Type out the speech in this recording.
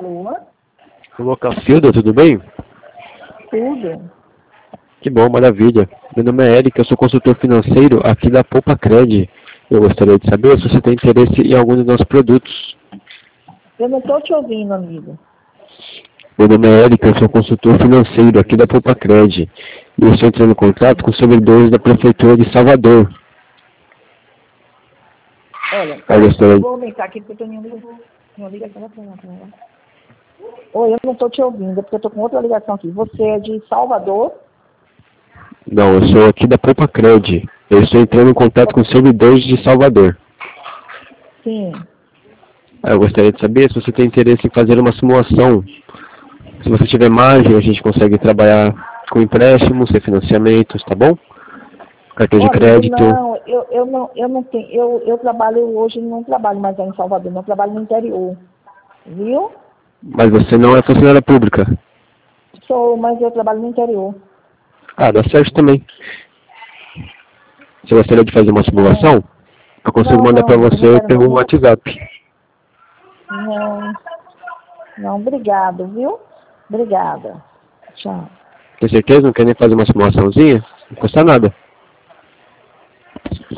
Alô? Alô, Cacilda, tudo bem? Tudo. Que bom, maravilha. Meu nome é Eric, eu sou consultor financeiro aqui da Poupa Cred. Eu gostaria de saber se você tem interesse em algum dos nossos produtos. Eu não estou te ouvindo, amigo. Meu nome é Eric, eu sou consultor financeiro aqui da Poupa Cred. E eu estou entrando em contato com os servidores da Prefeitura de Salvador. Olha, Eu gostaria... eu vou aumentar aqui porque eu tenho uma ligação pra lá. Oi, eu não estou te ouvindo, porque eu estou com outra ligação aqui. Você é de Salvador? Não, eu sou aqui da Poupa Cred. Eu estou entrando em contato com os servidores de Salvador. Sim. Eu gostaria de saber se você tem interesse em fazer uma simulação. Se você tiver margem, a gente consegue trabalhar com empréstimos, refinanciamentos, tá bom? Cartão de Ó, amigo, crédito. não, eu não tenho, eu trabalho hoje, não trabalho mais aí em Salvador, não, eu trabalho no interior, viu? Mas você não é funcionária pública. Sou, mas eu trabalho no interior. Ah, dá certo também. Você gostaria de fazer uma simulação? Eu consigo mandar Não, para amigo, não você quero pelo não. WhatsApp. Não, obrigado, viu? Obrigada. Tchau. Tem certeza? Não quer nem fazer uma simulaçãozinha? Não custa nada.